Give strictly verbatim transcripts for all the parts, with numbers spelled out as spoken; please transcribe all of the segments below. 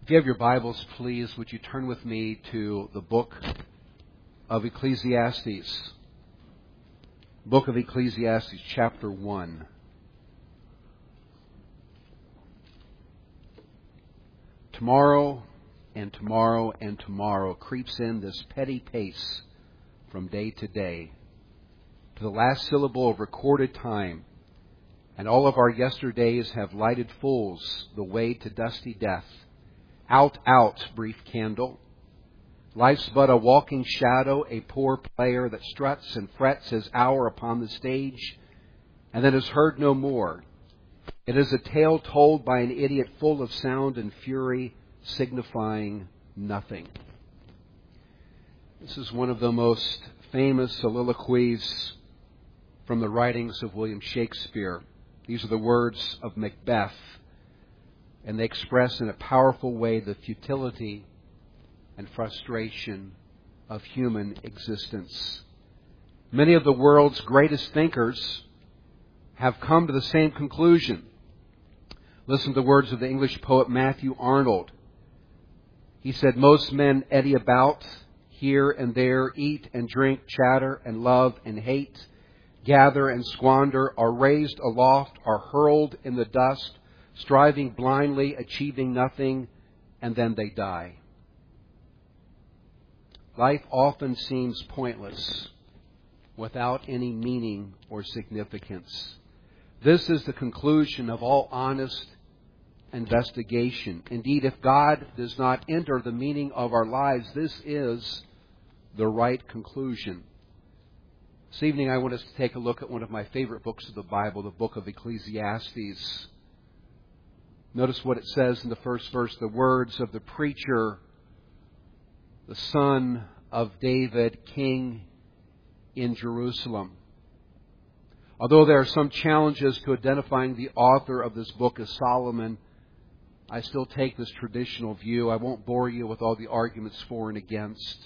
If you have your Bibles, please, would you turn with me to the book of Ecclesiastes. Book of Ecclesiastes, chapter one. Tomorrow and tomorrow and tomorrow creeps in this petty pace from day to day to the last syllable of recorded time, and all of our yesterdays have lighted fools the way to dusty death. Out, out, brief candle. Life's but a walking shadow, a poor player that struts and frets his hour upon the stage, and then is heard no more. It is a tale told by an idiot full of sound and fury, signifying nothing. This is one of the most famous soliloquies from the writings of William Shakespeare. These are the words of Macbeth, and they express in a powerful way the futility and frustration of human existence. Many of the world's greatest thinkers have come to the same conclusion. Listen to the words of the English poet Matthew Arnold. He said, "Most men eddy about, here and there, eat and drink, chatter and love and hate, gather and squander, are raised aloft, are hurled in the dust, striving blindly, achieving nothing, and then they die." Life often seems pointless, without any meaning or significance. This is the conclusion of all honest investigation. Indeed, if God does not enter the meaning of our lives, this is the right conclusion. This evening I want us to take a look at one of my favorite books of the Bible, the book of Ecclesiastes. Notice what it says in the first verse, the words of the preacher, the son of David, king in Jerusalem. Although there are some challenges to identifying the author of this book as Solomon, I still take this traditional view. I won't bore you with all the arguments for and against.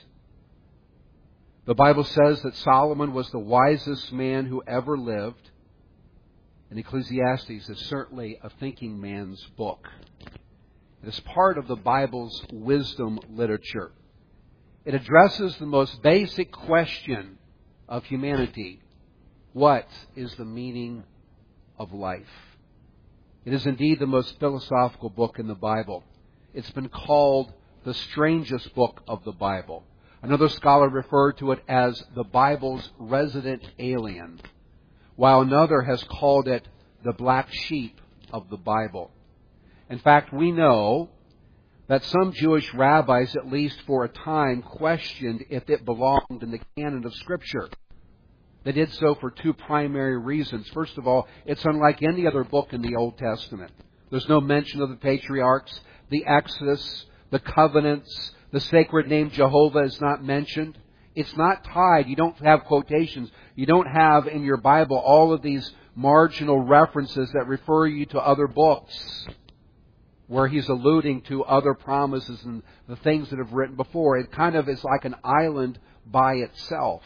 The Bible says that Solomon was the wisest man who ever lived. And Ecclesiastes is certainly a thinking man's book. It is part of the Bible's wisdom literature. It addresses the most basic question of humanity. What is the meaning of life? It is indeed the most philosophical book in the Bible. It's been called the strangest book of the Bible. Another scholar referred to it as the Bible's resident alien, while another has called it the black sheep of the Bible. In fact, we know that some Jewish rabbis, at least for a time, questioned if it belonged in the canon of Scripture. They did so for two primary reasons. First of all, it's unlike any other book in the Old Testament. There's no mention of the patriarchs, the Exodus, the covenants, the sacred name Jehovah is not mentioned. It's not tied. You don't have quotations. You don't have in your Bible all of these marginal references that refer you to other books where he's alluding to other promises and the things that have written before. It kind of is like an island by itself.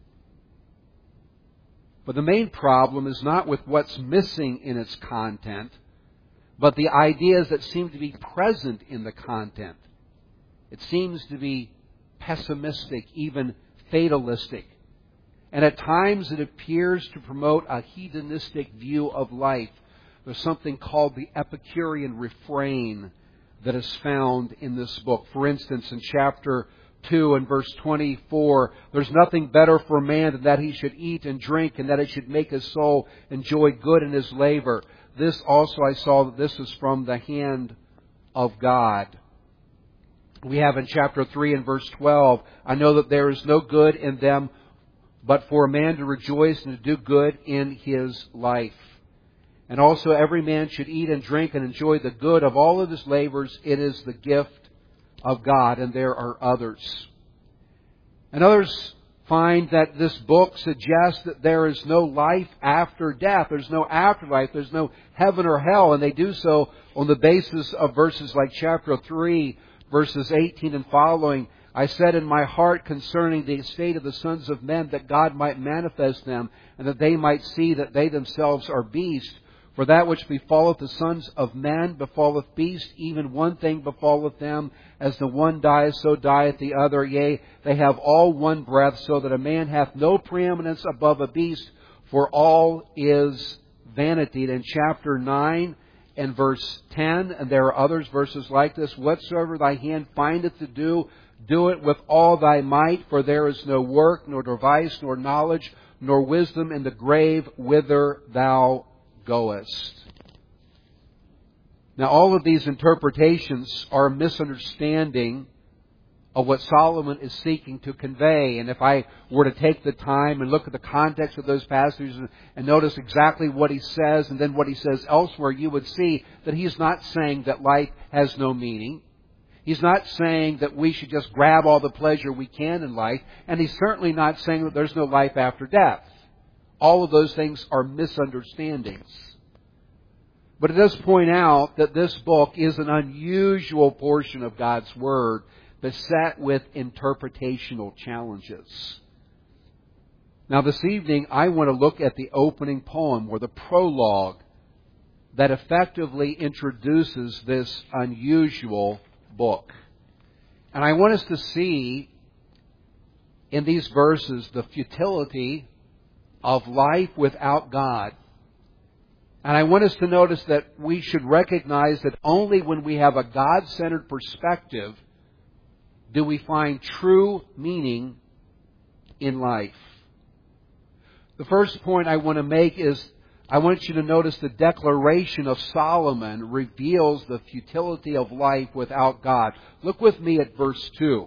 But the main problem is not with what's missing in its content, but the ideas that seem to be present in the content. It seems to be pessimistic, even fatalistic. And at times it appears to promote a hedonistic view of life. There's something called the Epicurean refrain that is found in this book. For instance, in chapter two and verse twenty-four, there's nothing better for a man than that he should eat and drink and that he should make his soul enjoy good in his labor. This also I saw that this is from the hand of God. We have in chapter three and verse twelve, I know that there is no good in them, but for a man to rejoice and to do good in his life. And also every man should eat and drink and enjoy the good of all of his labors. It is the gift of God. And there are others. And others find that this book suggests that there is no life after death. There's no afterlife. There's no heaven or hell. And they do so on the basis of verses like chapter three, verses eighteen and following. I said in my heart concerning the estate of the sons of men that God might manifest them and that they might see that they themselves are beasts. For that which befalleth the sons of men befalleth beasts, even one thing befalleth them. As the one dieth, so dieth the other. Yea, they have all one breath, so that a man hath no preeminence above a beast, for all is vanity. And in chapter nine and verse ten, and there are others, verses like this, whatsoever thy hand findeth to do, do it with all thy might, for there is no work, nor device, nor knowledge, nor wisdom in the grave whither thou goest. Now, all of these interpretations are a misunderstanding of what Solomon is seeking to convey. And if I were to take the time and look at the context of those passages and, and notice exactly what he says and then what he says elsewhere, you would see that he's not saying that life has no meaning. He's not saying that we should just grab all the pleasure we can in life. And he's certainly not saying that there's no life after death. All of those things are misunderstandings. But it does point out that this book is an unusual portion of God's Word beset with interpretational challenges. Now this evening I want to look at the opening poem, or the prologue, that effectively introduces this unusual book. And I want us to see in these verses the futility of life without God. And I want us to notice that we should recognize that only when we have a God-centered perspective do we find true meaning in life. The first point I want to make is I want you to notice the declaration of Solomon reveals the futility of life without God. Look with me at verse two.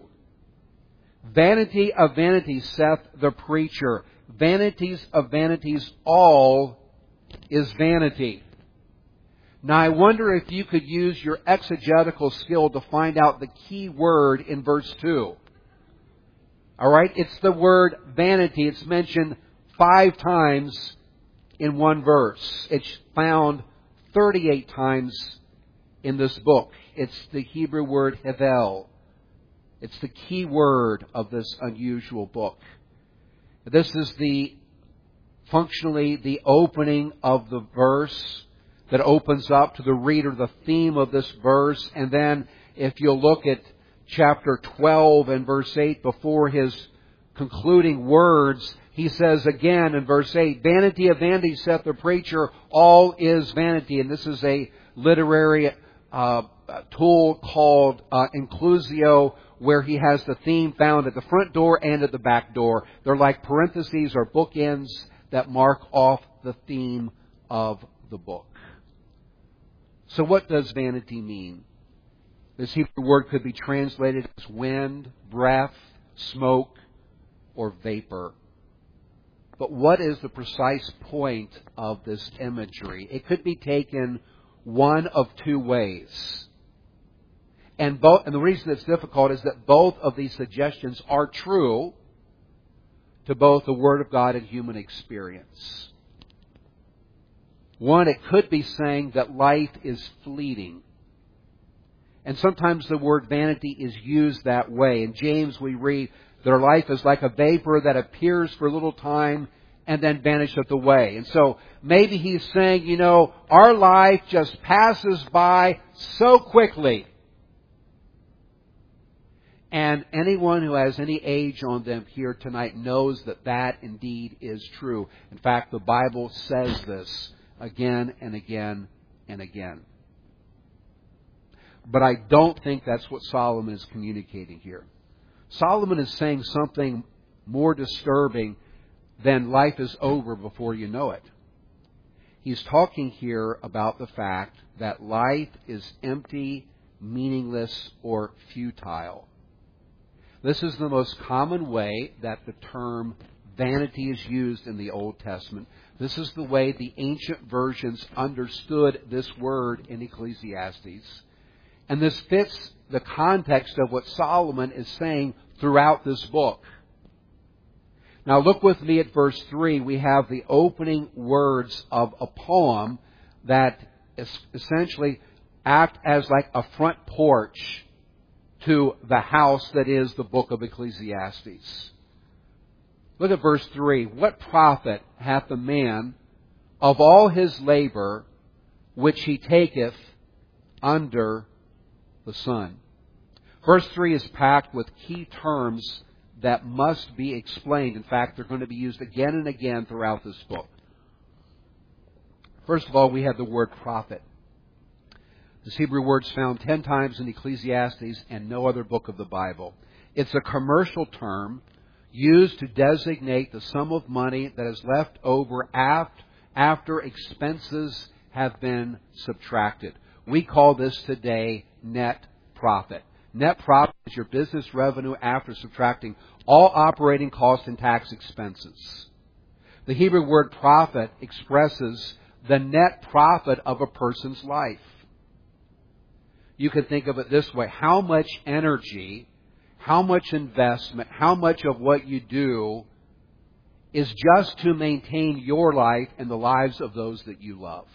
Vanity of vanities, saith the preacher. Vanities of vanities, all is vanity. Now I wonder if you could use your exegetical skill to find out the key word in verse two. Alright, it's the word vanity. It's mentioned five times in one verse. It's found thirty-eight times in this book. It's the Hebrew word hevel. It's the key word of this unusual book. This is the functionally the opening of the verse that opens up to the reader the theme of this verse. And then if you'll look at chapter twelve and verse eight, before his concluding words, he says again in verse eight, vanity of vanities, saith the preacher, all is vanity. And this is a literary uh, tool called uh, inclusio, where he has the theme found at the front door and at the back door. They're like parentheses or bookends that mark off the theme of the book. So what does vanity mean? This Hebrew word could be translated as wind, breath, smoke, or vapor. But what is the precise point of this imagery? It could be taken one of two ways. And both, and the reason it's difficult is that both of these suggestions are true to both the Word of God and human experience. One, it could be saying that life is fleeting. And sometimes the word vanity is used that way. In James we read, their life is like a vapor that appears for a little time and then vanisheth away. And so maybe he's saying, you know, our life just passes by so quickly. And anyone who has any age on them here tonight knows that that indeed is true. In fact, the Bible says this again and again and again. But I don't think that's what Solomon is communicating here. Solomon is saying something more disturbing than life is over before you know it. He's talking here about the fact that life is empty, meaningless, or futile. This is the most common way that the term vanity is used in the Old Testament. This is the way the ancient versions understood this word in Ecclesiastes. And this fits the context of what Solomon is saying throughout this book. Now look with me at verse three. We have the opening words of a poem that essentially act as like a front porch to the house that is the book of Ecclesiastes. Look at verse three. What profit hath a man of all his labor which he taketh under the sun. Verse three is packed with key terms that must be explained. In fact, they're going to be used again and again throughout this book. First of all, we have the word prophet. This Hebrew word is found ten times in Ecclesiastes and no other book of the Bible. It's a commercial term used to designate the sum of money that is left over after expenses have been subtracted. We call this today net profit. Net profit is your business revenue after subtracting all operating costs and tax expenses. The Hebrew word profit expresses the net profit of a person's life. You can think of it this way. How much energy, how much investment, how much of what you do is just to maintain your life and the lives of those that you love.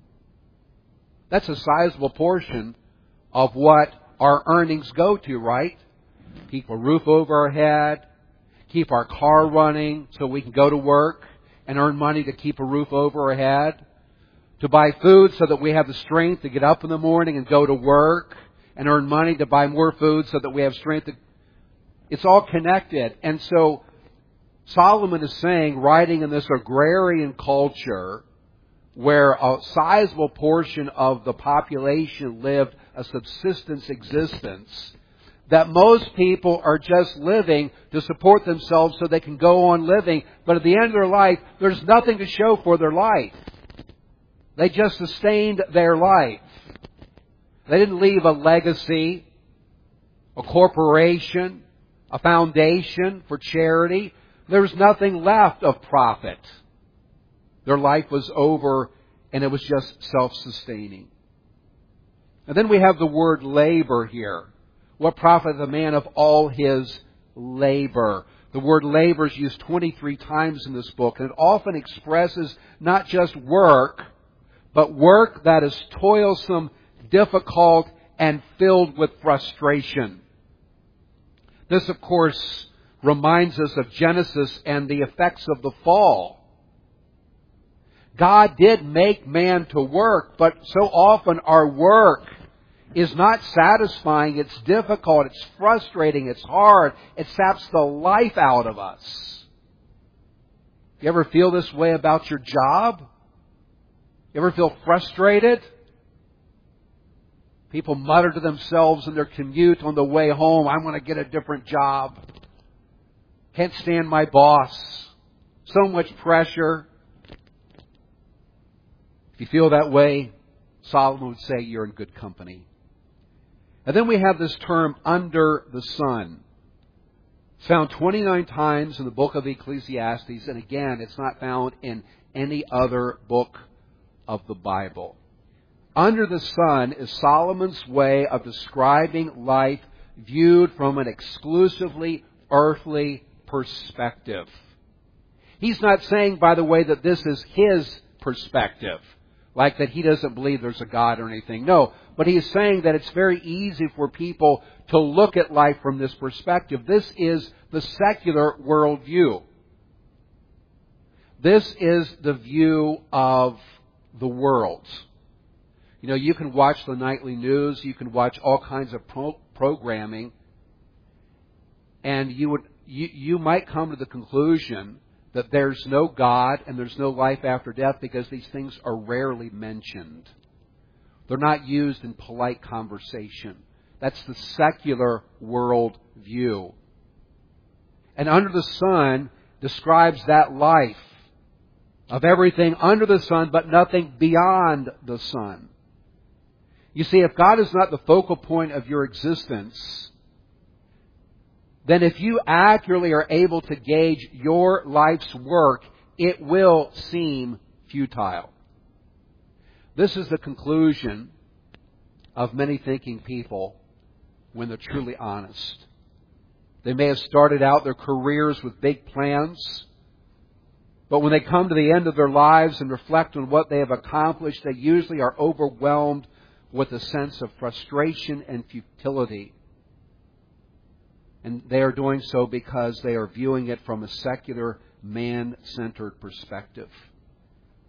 That's a sizable portion of what our earnings go to, right? Keep a roof over our head, keep our car running so we can go to work and earn money to keep a roof over our head, to buy food so that we have the strength to get up in the morning and go to work, and earn money to buy more food so that we have strength to... It's all connected. And so Solomon is saying, writing in this agrarian culture where a sizable portion of the population lived a subsistence existence, that most people are just living to support themselves so they can go on living, but at the end of their life, there's nothing to show for their life. They just sustained their life. They didn't leave a legacy, a corporation, a foundation for charity. There was nothing left of profit. Their life was over and it was just self-sustaining. And then we have the word labor here. What profit the man of all his labor? The word labor is used twenty-three times in this book, and it often expresses not just work, but work that is toilsome, difficult, and filled with frustration. This, of course, reminds us of Genesis and the effects of the fall. God did make man to work, but so often our work is not satisfying, it's difficult, it's frustrating, it's hard, it saps the life out of us. You ever feel this way about your job? You ever feel frustrated? People mutter to themselves in their commute on the way home, I'm going to get a different job. Can't stand my boss. So much pressure. If you feel that way, Solomon would say you're in good company. And then we have this term, under the sun. It's found twenty-nine times in the book of Ecclesiastes, and again, it's not found in any other book of the Bible. Under the sun is Solomon's way of describing life viewed from an exclusively earthly perspective. He's not saying, by the way, that this is his perspective, like that he doesn't believe there's a God or anything. No, but he is saying that it's very easy for people to look at life from this perspective. This is the secular worldview. This is the view of the world. You know, you can watch the nightly news, you can watch all kinds of pro- programming, and you would you, you might come to the conclusion that there's no God and there's no life after death because these things are rarely mentioned. They're not used in polite conversation. That's the secular world view. And under the sun describes that life of everything under the sun, but nothing beyond the sun. You see, if God is not the focal point of your existence, then if you accurately are able to gauge your life's work, it will seem futile. This is the conclusion of many thinking people when they're truly honest. They may have started out their careers with big plans, but when they come to the end of their lives and reflect on what they have accomplished, they usually are overwhelmed with a sense of frustration and futility. And they are doing so because they are viewing it from a secular, man-centered perspective.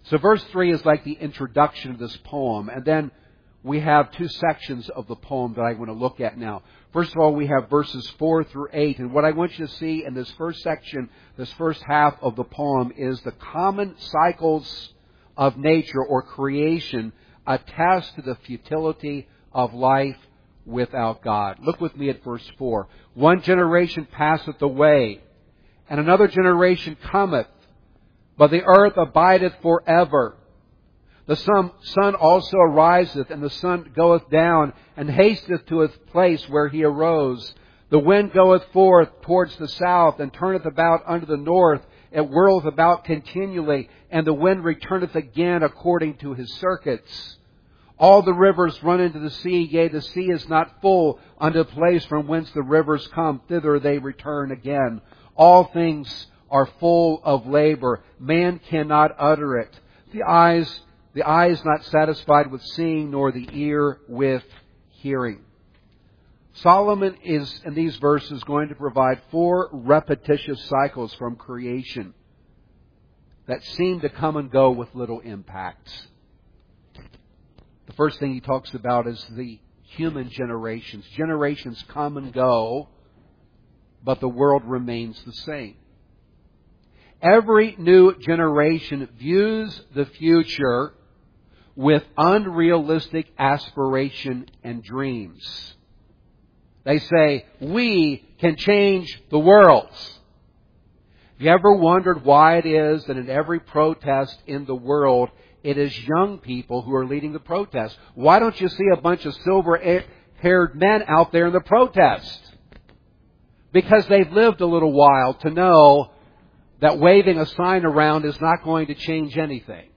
So verse three is like the introduction of this poem. And then we have two sections of the poem that I want to look at now. First of all, we have verses four through eight. And what I want you to see in this first section, this first half of the poem, is the common cycles of nature or creation attest to the futility of life without God. Look with me at verse four. One generation passeth away, and another generation cometh, but the earth abideth forever. The sun, sun also ariseth, and the sun goeth down, and hasteth to his place where he arose. The wind goeth forth towards the south, and turneth about unto the north. It whirleth about continually, and the wind returneth again according to his circuits. All the rivers run into the sea, yea, the sea is not full unto the place from whence the rivers come, thither they return again. All things are full of labor. Man cannot utter it. The eyes, the eye is not satisfied with seeing, nor the ear with hearing. Solomon is, in these verses, going to provide four repetitious cycles from creation that seem to come and go with little impact. The first thing he talks about is the human generations. Generations come and go, but the world remains the same. Every new generation views the future with unrealistic aspiration and dreams. They say, we can change the world. Have you ever wondered why it is that in every protest in the world, it is young people who are leading the protest? Why don't you see a bunch of silver-haired men out there in the protest? Because they've lived a little while to know that waving a sign around is not going to change anything.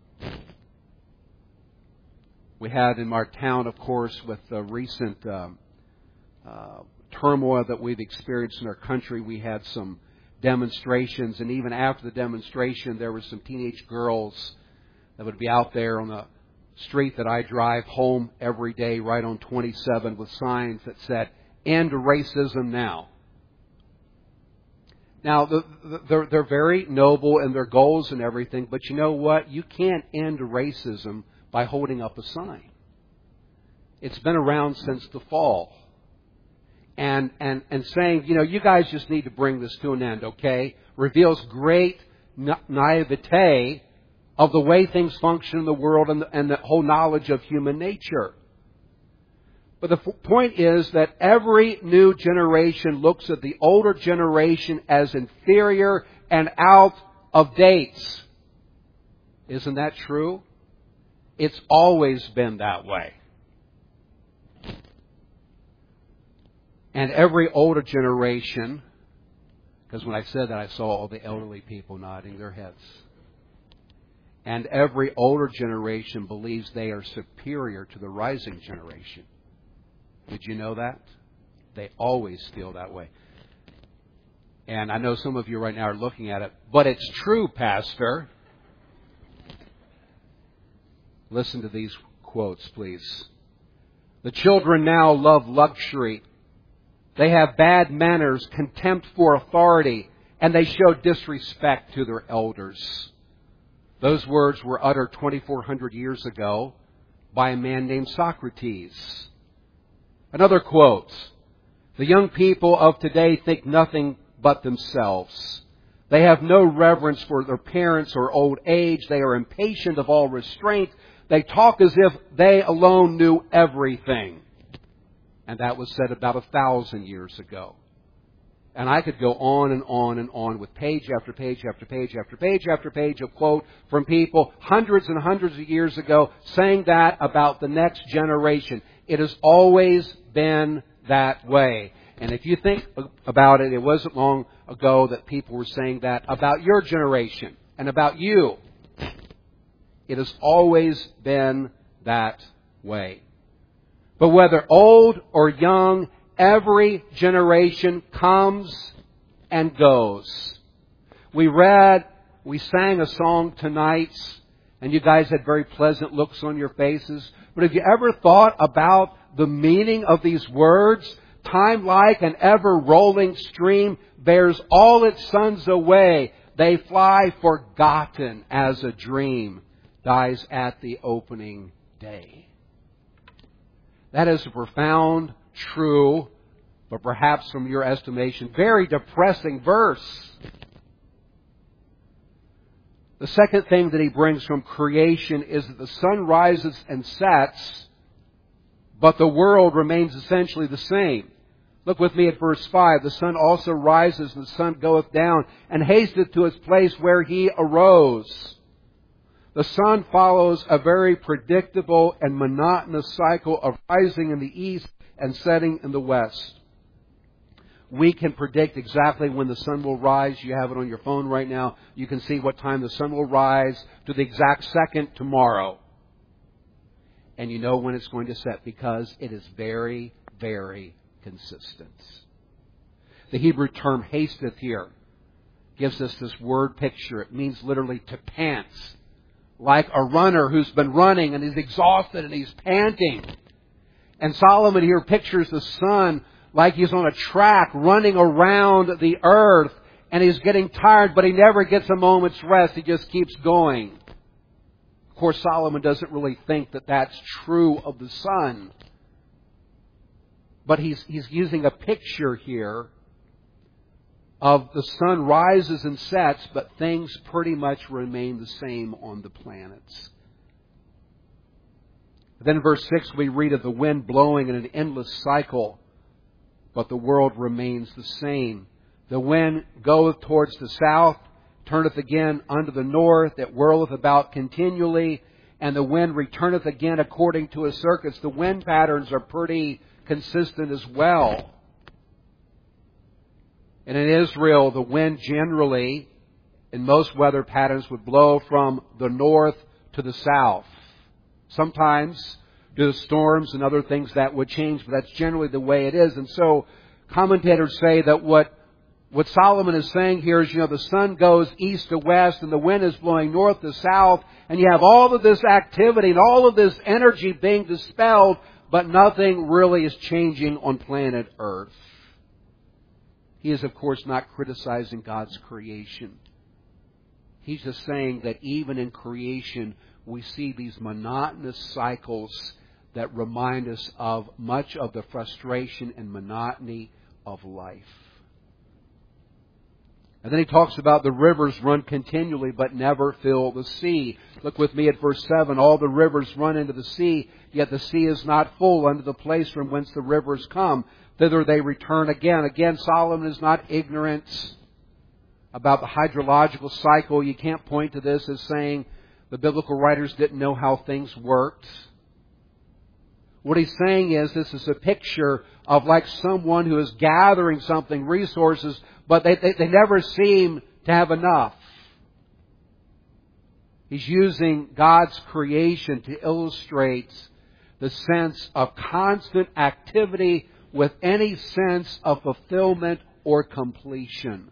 We had in our town, of course, with the recent um, uh, turmoil that we've experienced in our country, we had some demonstrations, and even after the demonstration, there were some teenage girls that would be out there on the street that I drive home every day, right on twenty-seven, with signs that said, "End racism now." Now, the, the, they're, they're very noble in their goals and everything, but you know what? You can't end racism by holding up a sign. It's been around since the fall. And, and, and saying, you know, you guys just need to bring this to an end, okay? Reveals great na- naivete of the way things function in the world and the, and the whole knowledge of human nature. But the f- point is that every new generation looks at the older generation as inferior and out of date. Isn't that true? It's always been that way. And every older generation, because when I said that, I saw all the elderly people nodding their heads. And every older generation believes they are superior to the rising generation. Did you know that? They always feel that way. And I know some of you right now are looking at it, but it's true, Pastor. Listen to these quotes, please. The children now love luxury. They have bad manners, contempt for authority, and they show disrespect to their elders. Those words were uttered twenty-four hundred years ago by a man named Socrates. Another quote. The young people of today think nothing but themselves. They have no reverence for their parents or old age. They are impatient of all restraint. They talk as if they alone knew everything. And that was said about a thousand years ago. And I could go on and on and on with page after page after page after page after page of quote from people hundreds and hundreds of years ago saying that about the next generation. It has always been that way. And if you think about it, it wasn't long ago that people were saying that about your generation and about you. It has always been that way. But whether old or young, every generation comes and goes. We read, we sang a song tonight, and you guys had very pleasant looks on your faces. But have you ever thought about the meaning of these words? Time like an ever-rolling stream bears all its sons away. They fly forgotten as a dream dies at the opening day. That is a profound, true, but perhaps from your estimation, very depressing verse. The second thing that he brings from creation is that the sun rises and sets, but the world remains essentially the same. Look with me at verse five. The sun also rises, and the sun goeth down, and hasteth to its place where he arose. The sun follows a very predictable and monotonous cycle of rising in the east and setting in the west. We can predict exactly when the sun will rise. You have it on your phone right now. You can see what time the sun will rise to the exact second tomorrow. And you know when it's going to set because it is very, very consistent. The Hebrew term hasteth here gives us this word picture. It means literally to pant. Like a runner who's been running and is exhausted and he's panting. And Solomon here pictures the sun like he's on a track running around the earth and he's getting tired, but he never gets a moment's rest. He just keeps going. Of course, Solomon doesn't really think that that's true of the sun. But he's, he's using a picture here of the sun rises and sets, but things pretty much remain the same on the planets. Then in verse six we read of the wind blowing in an endless cycle, but the world remains the same. The wind goeth towards the south, turneth again unto the north, it whirleth about continually, and the wind returneth again according to his circuits. The wind patterns are pretty consistent as well. And in Israel, the wind generally, in most weather patterns, would blow from the north to the south. Sometimes due to storms and other things that would change, but that's generally the way it is. And so commentators say that what what Solomon is saying here is, you know, the sun goes east to west and the wind is blowing north to south, and you have all of this activity and all of this energy being dispelled, but nothing really is changing on planet Earth. He is, of course, not criticizing God's creation. He's just saying that even in creation, we see these monotonous cycles that remind us of much of the frustration and monotony of life. And then he talks about the rivers run continually but never fill the sea. Look with me at verse seven. All the rivers run into the sea, yet the sea is not full unto the place from whence the rivers come. Thither they return again. Again, Solomon is not ignorant about the hydrological cycle. You can't point to this as saying the biblical writers didn't know how things worked. What he's saying is this is a picture of like someone who is gathering something, resources, but they, they, they never seem to have enough. He's using God's creation to illustrate the sense of constant activity with any sense of fulfillment or completion.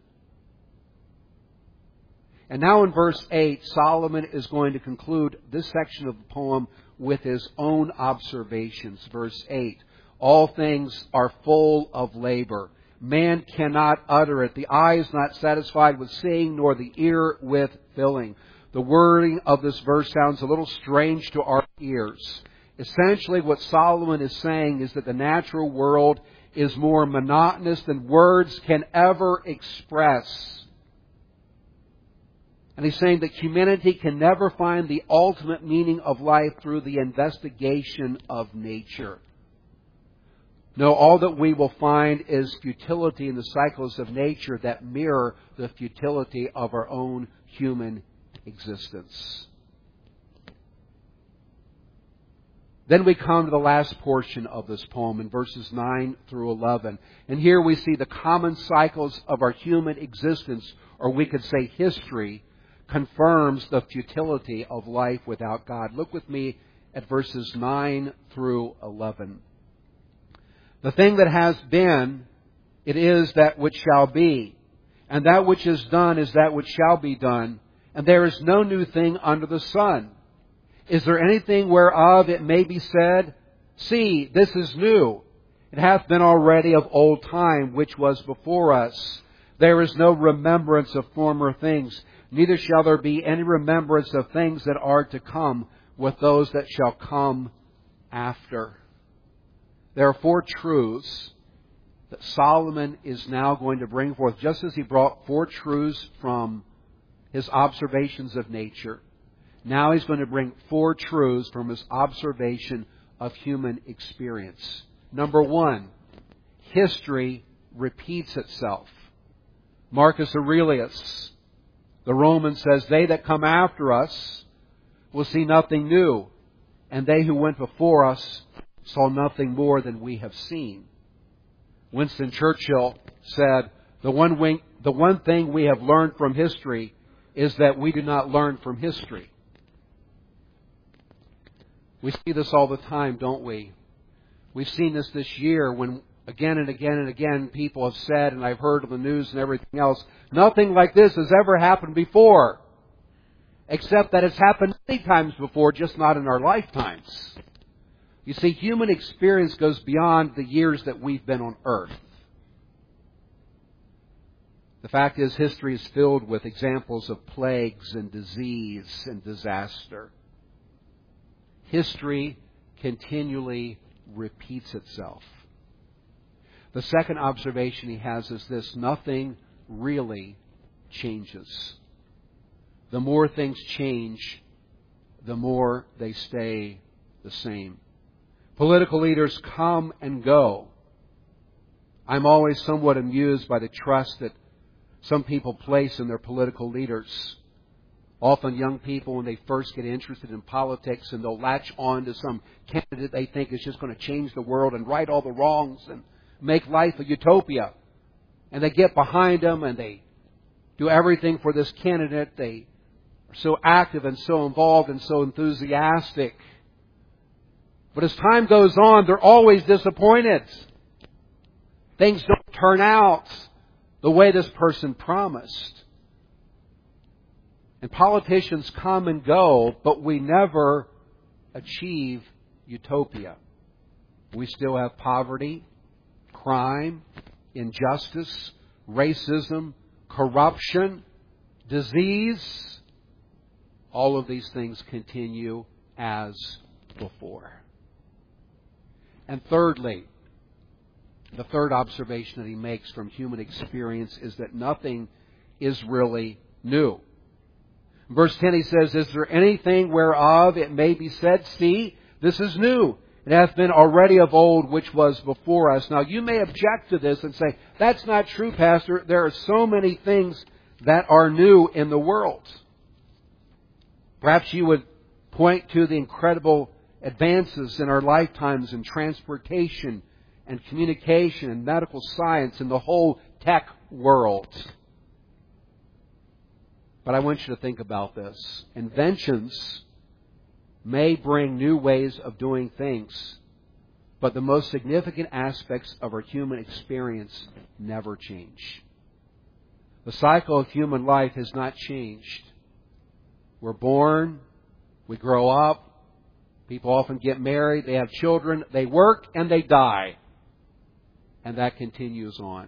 And now in verse eight, Solomon is going to conclude this section of the poem with his own observations. Verse eight, all things are full of labor. Man cannot utter it. The eye is not satisfied with seeing, nor the ear with filling. The wording of this verse sounds a little strange to our ears. Essentially, what Solomon is saying is that the natural world is more monotonous than words can ever express. And he's saying that humanity can never find the ultimate meaning of life through the investigation of nature. No, all that we will find is futility in the cycles of nature that mirror the futility of our own human existence. Then we come to the last portion of this poem in verses nine through eleven. And here we see the common cycles of our human existence, or we could say history, confirms the futility of life without God. Look with me at verses nine through eleven. The thing that has been, it is that which shall be. And that which is done is that which shall be done. And there is no new thing under the sun. Is there anything whereof it may be said, see, this is new? It hath been already of old time, which was before us. There is no remembrance of former things, neither shall there be any remembrance of things that are to come with those that shall come after. There are four truths that Solomon is now going to bring forth, just as he brought four truths from his observations of nature. Now he's going to bring four truths from his observation of human experience. Number one, history repeats itself. Marcus Aurelius, the Roman, says, "They that come after us will see nothing new, and they who went before us saw nothing more than we have seen." Winston Churchill said, the one, wing, the one thing we have learned from history is that we do not learn from history. We see this all the time, don't we? We've seen this this year when again and again and again people have said, and I've heard on the news and everything else, nothing like this has ever happened before. Except that it's happened many times before, just not in our lifetimes. You see, human experience goes beyond the years that we've been on earth. The fact is, history is filled with examples of plagues and disease and disaster. History continually repeats itself. The second observation he has is this: nothing really changes. The more things change, the more they stay the same. Political leaders come and go. I'm always somewhat amused by the trust that some people place in their political leaders. Often young people, when they first get interested in politics, and they'll latch on to some candidate they think is just going to change the world and right all the wrongs and make life a utopia. And they get behind them and they do everything for this candidate. They are so active and so involved and so enthusiastic. But as time goes on, they're always disappointed. Things don't turn out the way this person promised. And politicians come and go, but we never achieve utopia. We still have poverty, crime, injustice, racism, corruption, disease. All of these things continue as before. And thirdly, the third observation that he makes from human experience is that nothing is really new. In verse ten he says, "Is there anything whereof it may be said, See, this is new. It hath been already of old, which was before us." Now you may object to this and say, "That's not true, Pastor. There are so many things that are new in the world." Perhaps you would point to the incredible advances in our lifetimes in transportation and communication and medical science and the whole tech world. But I want you to think about this. Inventions may bring new ways of doing things, but the most significant aspects of our human experience never change. The cycle of human life has not changed. We're born, we grow up, people often get married, they have children, they work, and they die. And that continues on. Have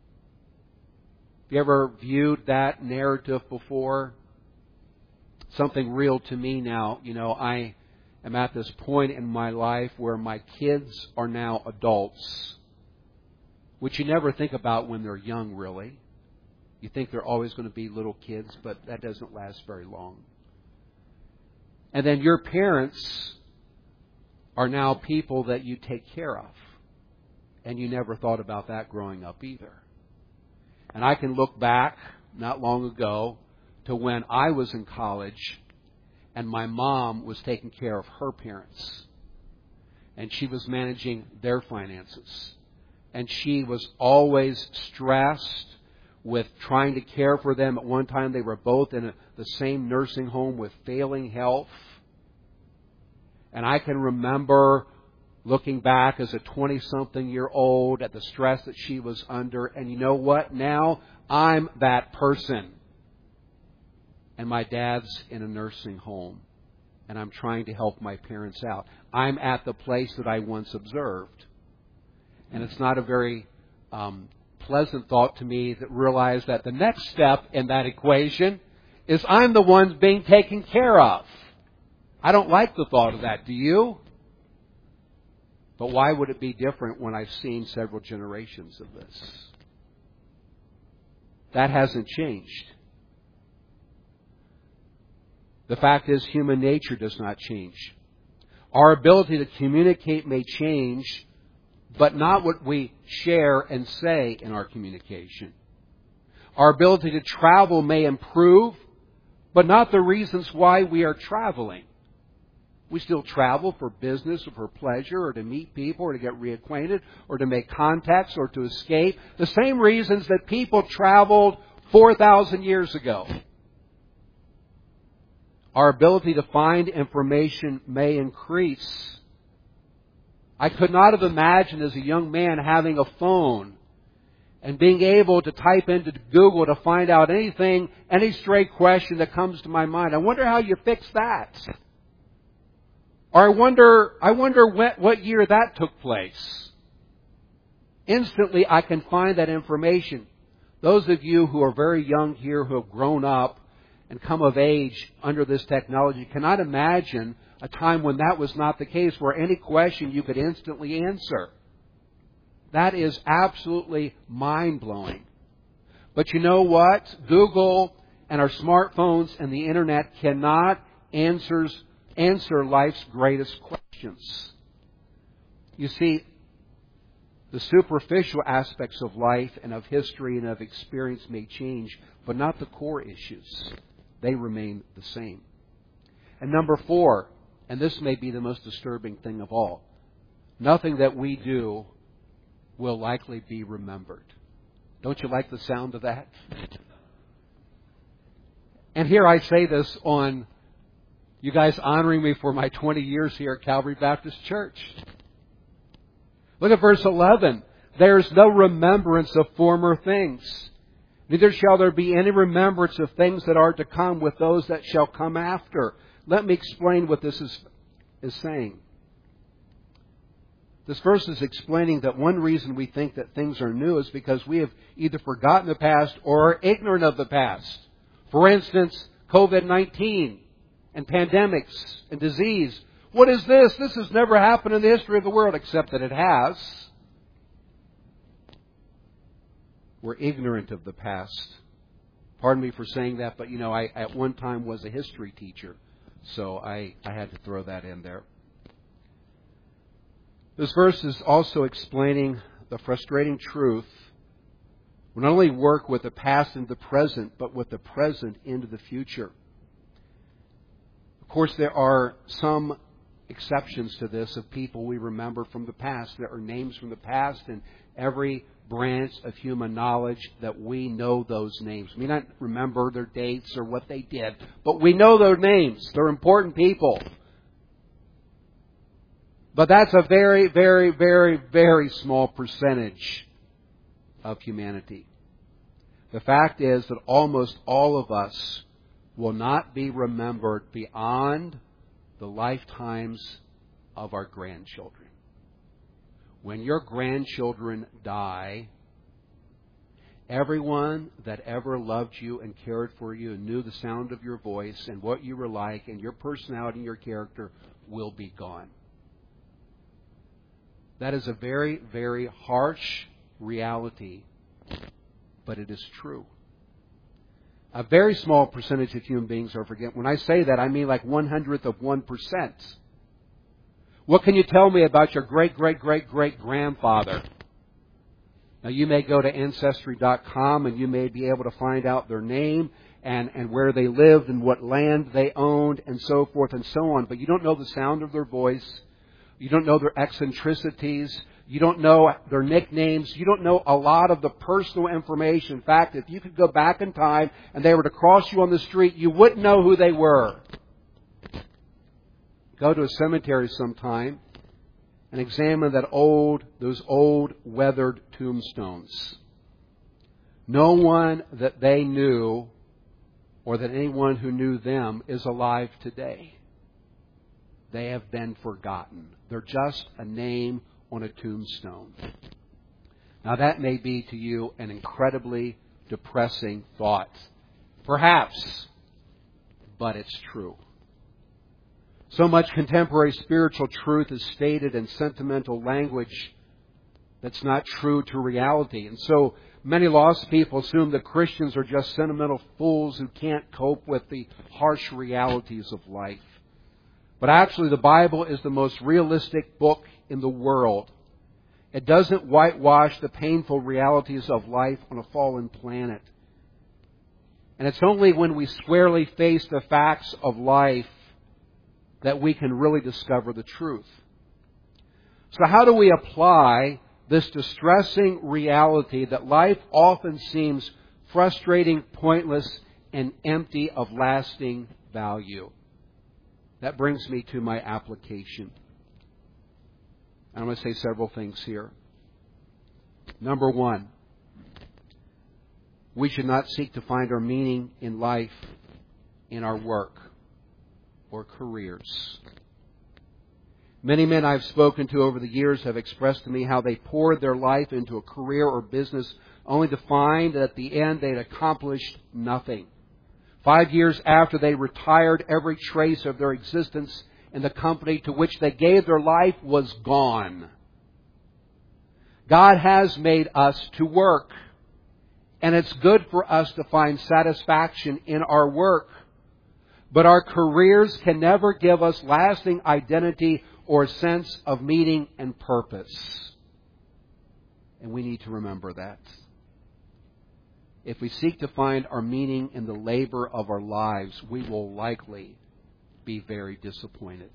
you ever viewed that narrative before? Something real to me now. You know, I am at this point in my life where my kids are now adults, which you never think about when they're young, really. You think they're always going to be little kids, but that doesn't last very long. And then your parents are now people that you take care of. And you never thought about that growing up either. And I can look back not long ago to when I was in college and my mom was taking care of her parents. And she was managing their finances. And she was always stressed with trying to care for them. At one time they were both in a, the same nursing home with failing health. And I can remember looking back as a twenty-something-year-old at the stress that she was under. And you know what? Now I'm that person. And my dad's in a nursing home. And I'm trying to help my parents out. I'm at the place that I once observed. And it's not a very um, pleasant thought to me that realized that the next step in that equation is I'm the one being taken care of. I don't like the thought of that. Do you? But why would it be different when I've seen several generations of this? That hasn't changed. The fact is, human nature does not change. Our ability to communicate may change, but not what we share and say in our communication. Our ability to travel may improve, but not the reasons why we are traveling. We still travel for business or for pleasure or to meet people or to get reacquainted or to make contacts or to escape. The same reasons that people traveled four thousand years ago. Our ability to find information may increase. I could not have imagined as a young man having a phone and being able to type into Google to find out anything, any stray question that comes to my mind. I wonder how you fix that. Or I wonder, I wonder what, what year that took place. Instantly, I can find that information. Those of you who are very young here, who have grown up and come of age under this technology, cannot imagine a time when that was not the case, where any question you could instantly answer. That is absolutely mind-blowing. But you know what? Google and our smartphones and the Internet cannot answers, answer life's greatest questions. You see, the superficial aspects of life and of history and of experience may change, but not the core issues. They remain the same. And number four, and this may be the most disturbing thing of all, nothing that we do will likely be remembered. Don't you like the sound of that? And here I say this on you guys honoring me for my twenty years here at Calvary Baptist Church. Look at verse eleven. There is no remembrance of former things. Neither shall there be any remembrance of things that are to come with those that shall come after. Let me explain what this is, is saying. This verse is explaining that one reason we think that things are new is because we have either forgotten the past or are ignorant of the past. For instance, covid nineteen and pandemics and disease. What is this? This has never happened in the history of the world, except that it has. We're ignorant of the past. Pardon me for saying that, but you know, I at one time was a history teacher, so I, I had to throw that in there. This verse is also explaining the frustrating truth. We not only work with the past and the present, but with the present into the future. Of course, there are some exceptions to this of people we remember from the past. There are names from the past in every branch of human knowledge that we know those names. We may not remember their dates or what they did, but we know their names. They're important people. But that's a very, very, very, very small percentage of humanity. The fact is that almost all of us will not be remembered beyond the lifetimes of our grandchildren. When your grandchildren die, everyone that ever loved you and cared for you and knew the sound of your voice and what you were like and your personality and your character will be gone. That is a very, very harsh reality, but it is true. A very small percentage of human beings are forgetting. When I say that, I mean like one hundredth of one percent. What can you tell me about your great, great, great, great grandfather? Now, you may go to Ancestry dot com and you may be able to find out their name and, and where they lived and what land they owned and so forth and so on. But you don't know the sound of their voice. You don't know their eccentricities. You don't know their nicknames. You don't know a lot of the personal information. In fact, if you could go back in time and they were to cross you on the street, you wouldn't know who they were. Go to a cemetery sometime and examine that old, those old weathered tombstones. No one that they knew or that anyone who knew them is alive today. They have been forgotten. They're just a name on a tombstone. Now that may be to you an incredibly depressing thought. Perhaps, but it's true. So much contemporary spiritual truth is stated in sentimental language that's not true to reality. And so many lost people assume that Christians are just sentimental fools who can't cope with the harsh realities of life. But actually, the Bible is the most realistic book in the world. It doesn't whitewash the painful realities of life on a fallen planet. And it's only when we squarely face the facts of life that we can really discover the truth. So how do we apply this distressing reality that life often seems frustrating, pointless, and empty of lasting value? That brings me to my application. I'm going to say several things here. Number one, we should not seek to find our meaning in life in our work or careers. Many men I've spoken to over the years have expressed to me how they poured their life into a career or business only to find that at the end they'd accomplished nothing. Five years after they retired, every trace of their existence in the company to which they gave their life was gone. God has made us to work, and it's good for us to find satisfaction in our work. But our careers can never give us lasting identity or sense of meaning and purpose. And we need to remember that. If we seek to find our meaning in the labor of our lives, we will likely be very disappointed.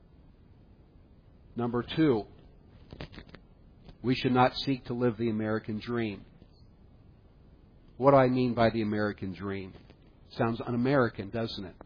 Number two, we should not seek to live the American dream. What do I mean by the American dream? Sounds un-American, doesn't it?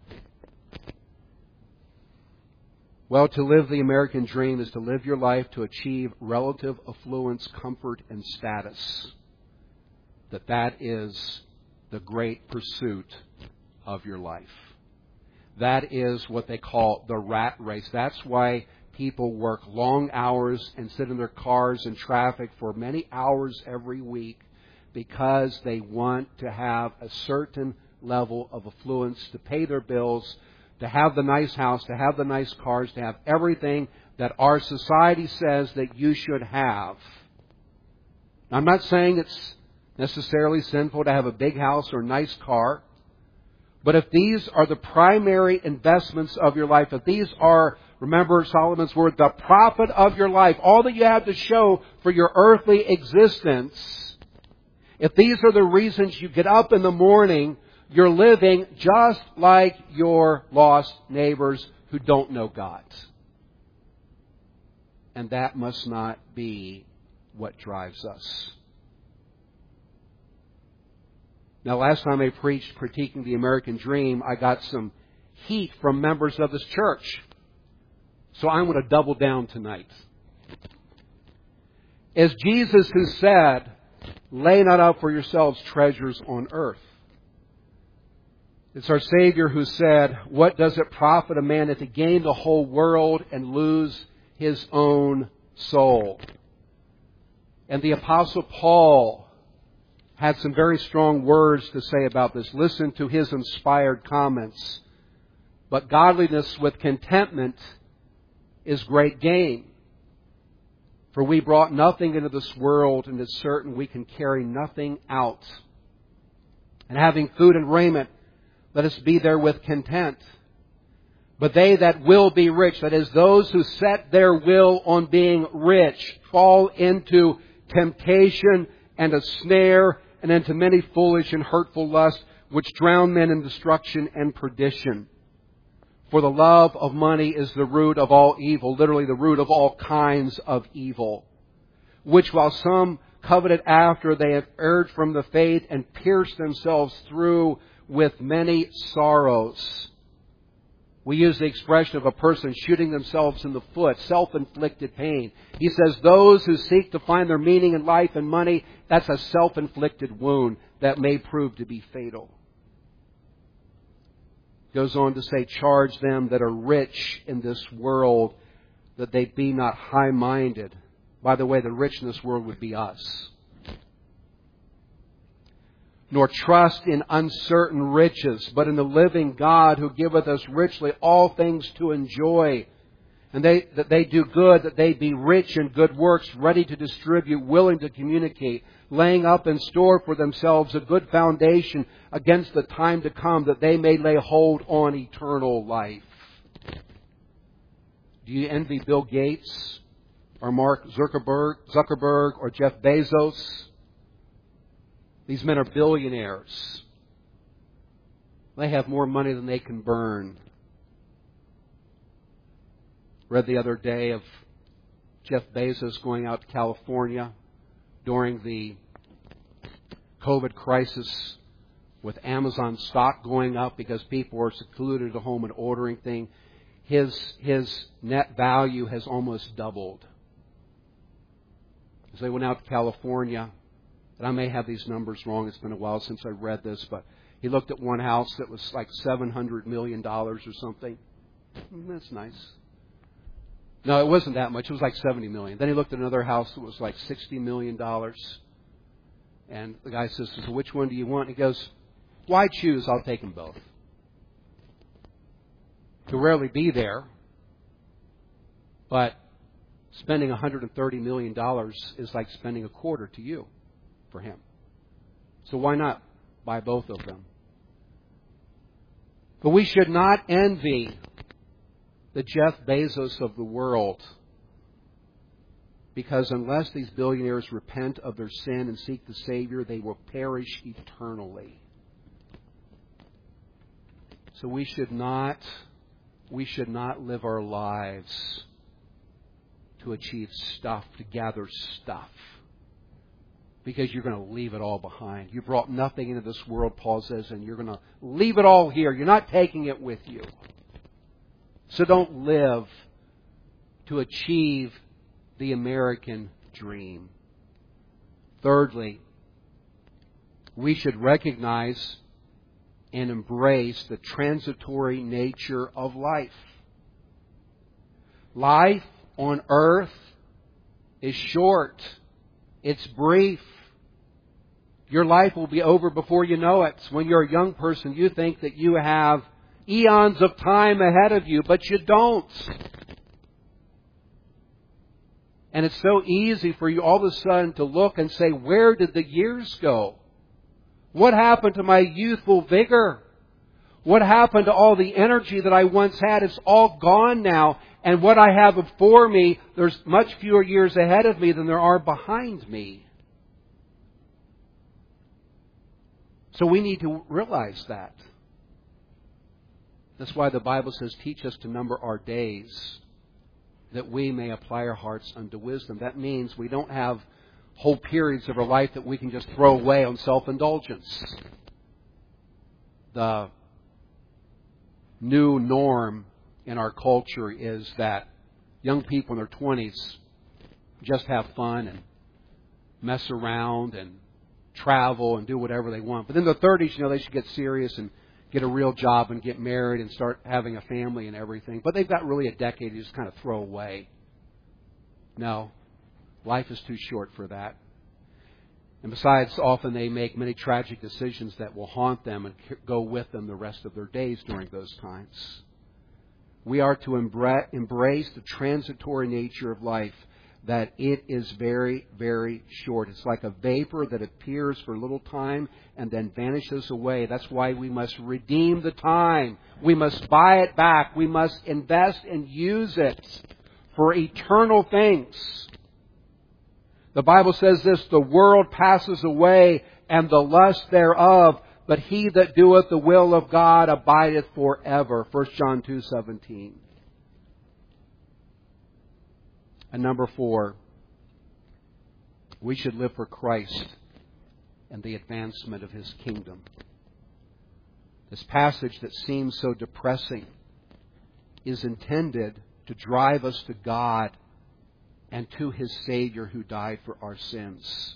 Well, to live the American dream is to live your life to achieve relative affluence, comfort, and status. That that is the great pursuit of your life. That is what they call the rat race. That's why people work long hours and sit in their cars in traffic for many hours every week, because they want to have a certain level of affluence to pay their bills, to have the nice house, to have the nice cars, to have everything that our society says that you should have. I'm not saying it's necessarily sinful to have a big house or a nice car. But if these are the primary investments of your life, if these are, remember Solomon's word, the profit of your life, all that you have to show for your earthly existence, if these are the reasons you get up in the morning, you're living just like your lost neighbors who don't know God. And that must not be what drives us. Now, last time I preached critiquing the American dream, I got some heat from members of this church. So I'm going to double down tonight. As Jesus who said, "Lay not up for yourselves treasures on earth." It's our Savior who said, "What does it profit a man if he gain the whole world and lose his own soul?" And the Apostle Paul had some very strong words to say about this. Listen to his inspired comments. "But godliness with contentment is great gain. For we brought nothing into this world, and it's certain we can carry nothing out. And having food and raiment, let us be therewith content. But they that will be rich," that is, those who set their will on being rich, "fall into temptation and a snare, and into many foolish and hurtful lusts, which drown men in destruction and perdition. For the love of money is the root of all evil," literally the root of all kinds of evil, "which while some coveted after, they have erred from the faith and pierced themselves through with many sorrows." We use the expression of a person shooting themselves in the foot, self-inflicted pain. He says those who seek to find their meaning in life and money, that's a self-inflicted wound that may prove to be fatal. Goes on to say, "Charge them that are rich in this world, that they be not high-minded." By the way, the rich in this world would be us. nor trust in uncertain riches, but in the living God who giveth us richly all things to enjoy. And they, that they do good, that they be rich in good works, ready to distribute, willing to communicate, laying up in store for themselves a good foundation against the time to come, that they may lay hold on eternal life. Do you envy Bill Gates or Mark Zuckerberg, Zuckerberg or Jeff Bezos? These men are billionaires. They have more money than they can burn. Read the other day of Jeff Bezos going out to California during the COVID crisis with Amazon stock going up because people were secluded at home and ordering things. His, his net value has almost doubled. As they went out to California, and I may have these numbers wrong, it's been a while since I read this, but he looked at one house that was like seven hundred million dollars or something. That's nice. No, it wasn't that much. It was like seventy million dollars. Then he looked at another house that was like sixty million dollars. And the guy says, so which one do you want? And he goes, why choose? I'll take them both. He'll rarely be there, but spending one hundred thirty million dollars is like spending a quarter to you for him. So why not buy both of them? But we should not envy the Jeff Bezos of the world, because unless these billionaires repent of their sin and seek the Savior, they will perish eternally. So we should not, we should not live our lives to achieve stuff, to gather stuff, because you're going to leave it all behind. You brought nothing into this world, Paul says, and you're going to leave it all here. You're not taking it with you. So don't live to achieve the American dream. Thirdly, we should recognize and embrace the transitory nature of life. Life on earth is short. It's brief. Your life will be over before you know it. When you're a young person, you think that you have eons of time ahead of you, but you don't. And it's so easy for you all of a sudden to look and say, where did the years go? What happened to my youthful vigor? What happened to all the energy that I once had? It's all gone now. And what I have before me, there's much fewer years ahead of me than there are behind me. So we need to realize that. That's why the Bible says, teach us to number our days, that we may apply our hearts unto wisdom. That means we don't have whole periods of our life that we can just throw away on self-indulgence. The new norm in our culture is that young people in their twenties just have fun and mess around and travel and do whatever they want. But in their thirties, you know, they should get serious and get a real job and get married and start having a family and everything. But they've got really a decade to just kind of throw away. No, life is too short for that. And besides, often they make many tragic decisions that will haunt them and go with them the rest of their days during those times. We are to embrace the transitory nature of life, that it is very, very short. It's like a vapor that appears for a little time and then vanishes away. That's why we must redeem the time. We must buy it back. We must invest and use it for eternal things. The Bible says this, the world passes away and the lust thereof, but he that doeth the will of God abideth forever. First John two seventeen. And number four, we should live for Christ and the advancement of His kingdom. This passage that seems so depressing is intended to drive us to God and to His Savior who died for our sins.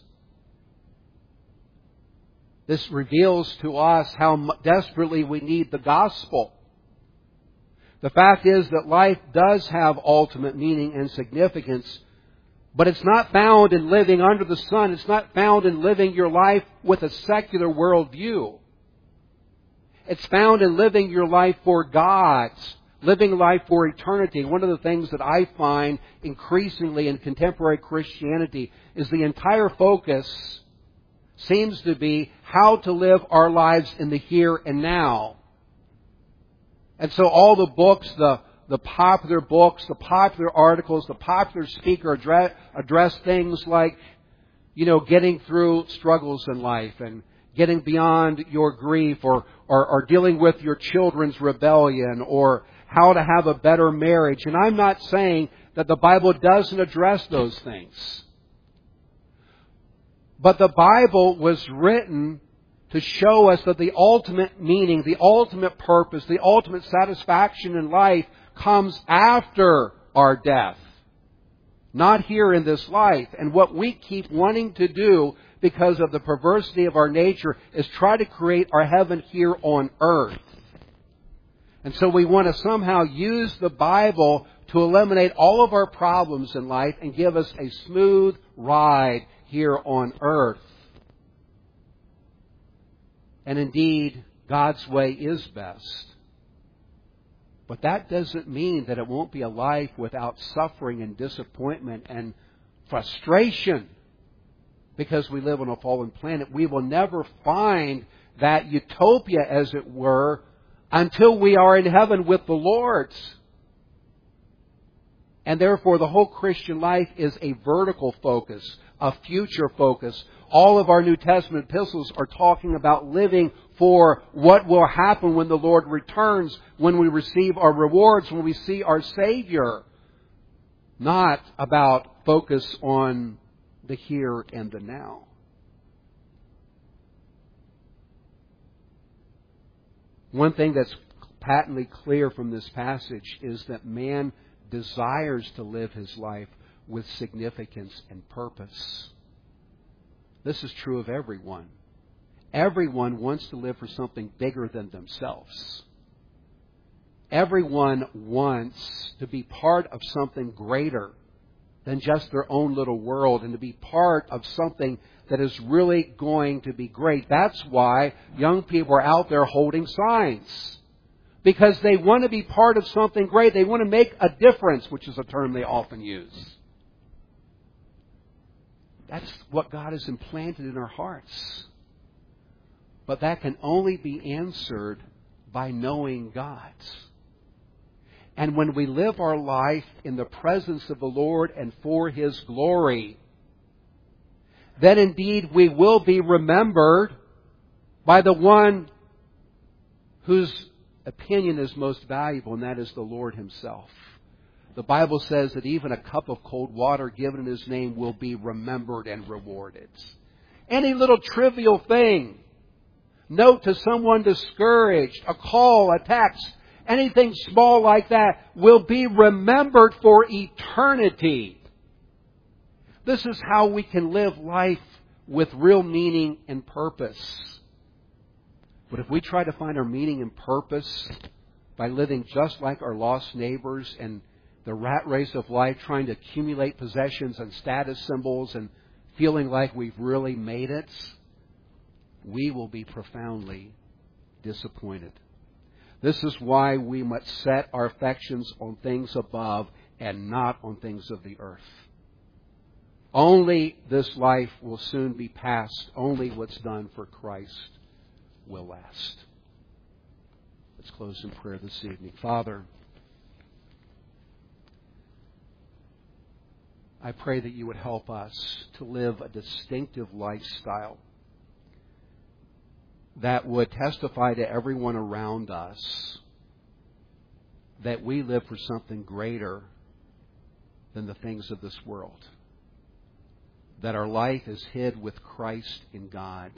This reveals to us how desperately we need the gospel. The fact is that life does have ultimate meaning and significance, But it's not found in living under the sun. It's not found in living your life with a secular worldview. It's found in living your life for God, living life for eternity. One of the things that I find increasingly in contemporary Christianity is the entire focus seems to be how to live our lives in the here and now. And so all the books, the The popular books, the popular articles, the popular speaker address, address things like, you know, getting through struggles in life and getting beyond your grief or, or, or dealing with your children's rebellion or how to have a better marriage. And I'm not saying that the Bible doesn't address those things. But the Bible was written to show us that the ultimate meaning, the ultimate purpose, the ultimate satisfaction in life comes after our death, not here in this life. And what we keep wanting to do because of the perversity of our nature is try to create our heaven here on earth. And so we want to somehow use the Bible to eliminate all of our problems in life and give us a smooth ride here on earth. And indeed, God's way is best. But that doesn't mean that it won't be a life without suffering and disappointment and frustration. Because we live on a fallen planet, we will never find that utopia, as it were, until we are in heaven with the Lord. And therefore, the whole Christian life is a vertical focus, a future focus. All of our New Testament epistles are talking about living for what will happen when the Lord returns, when we receive our rewards, when we see our Savior. Not about focus on the here and the now. One thing that's patently clear from this passage is that man desires to live his life with significance and purpose. This is true of everyone. Everyone wants to live for something bigger than themselves. Everyone wants to be part of something greater than just their own little world and to be part of something that is really going to be great. That's why young people are out there holding signs. Because they want to be part of something great. They want to make a difference, which is a term they often use. That's what God has implanted in our hearts. But that can only be answered by knowing God. And when we live our life in the presence of the Lord and for His glory, then indeed we will be remembered by the one whose opinion is most valuable, and that is the Lord Himself. The Bible says that even a cup of cold water given in His name will be remembered and rewarded. Any little trivial thing, note to someone discouraged, a call, a text, anything small like that will be remembered for eternity. This is how we can live life with real meaning and purpose. But if we try to find our meaning and purpose by living just like our lost neighbors and the rat race of life, trying to accumulate possessions and status symbols and feeling like we've really made it, we will be profoundly disappointed. This is why we must set our affections on things above and not on things of the earth. Only this life will soon be past. Only what's done for Christ will last. Let's close in prayer this evening. Father, I pray that you would help us to live a distinctive lifestyle that would testify to everyone around us that we live for something greater than the things of this world. That our life is hid with Christ in God.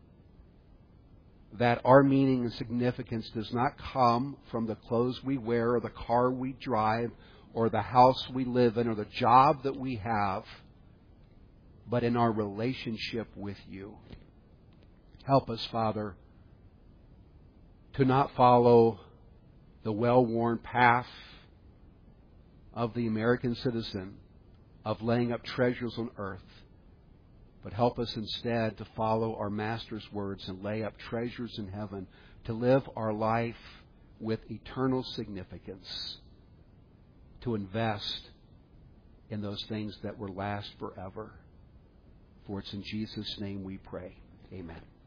That our meaning and significance does not come from the clothes we wear or the car we drive or the house we live in or the job that we have, but in our relationship with you. Help us, Father, to not follow the well-worn path of the American citizen of laying up treasures on earth, but help us instead to follow our Master's words and lay up treasures in heaven, to live our life with eternal significance, to invest in those things that will last forever. For it's in Jesus' name we pray. Amen.